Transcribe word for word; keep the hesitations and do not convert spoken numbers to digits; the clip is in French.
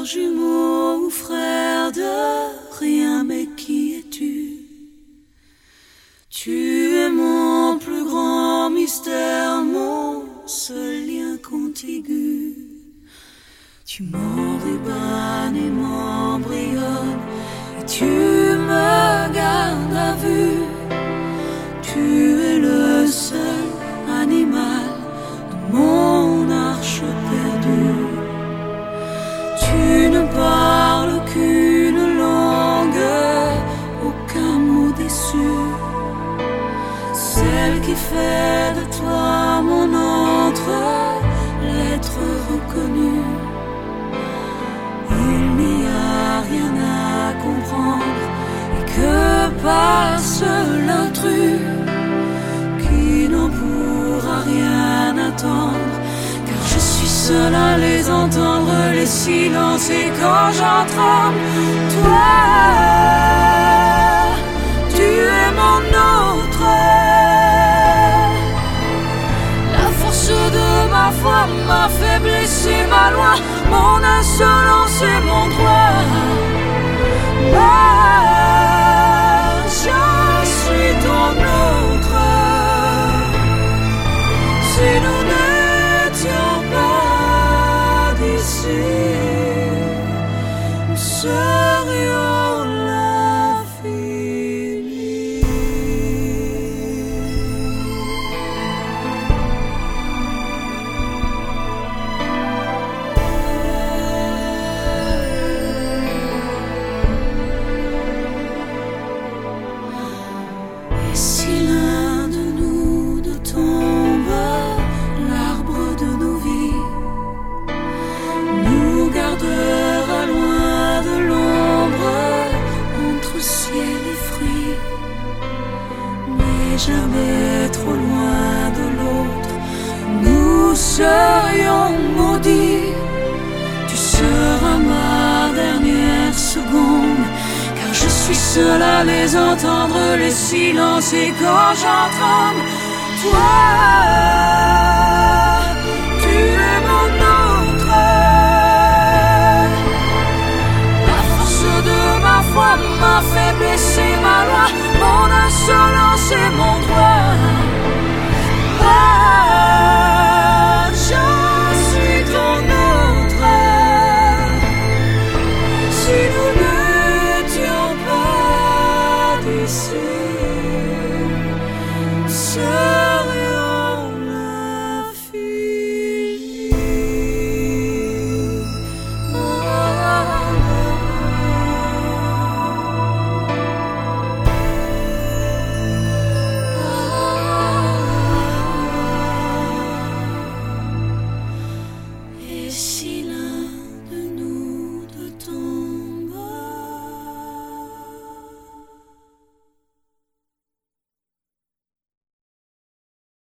frère jumeau ou frère de rien, mais qui es-tu? Tu es mon plus grand mystère, mon seul lien contigu. Tu m'enrubans et m'embrayonnes, et tu me gardes à vue. Tu es le seul animal de mon arche perdue. Tu ne parles qu'une langue, aucun mot déçu. Celle qui fait de toi mon entre, l'être reconnu. Il n'y a rien à comprendre, et que passe l'intrus qui n'en pourra rien attendre, car je suis seul à les entendre, les silences, et quand j'en tremble, toi, tu es mon autre. La force de ma foi, ma faiblesse et ma loi, mon insolence et mon droit. Moi, je suis ton autre. Si nous n'étions pas d'ici, nous serions l'infini. Et si l'un de nous deux tombe, l'arbre de nos vies nous gardera loin de l'ombre, entre ciel et fruits, mais jamais trop loin de l'autre. Nous serions maudits. Tu seras ma dernière seconde, car je suis seul à les entendre, les silences, et quand j'en tremble, toi,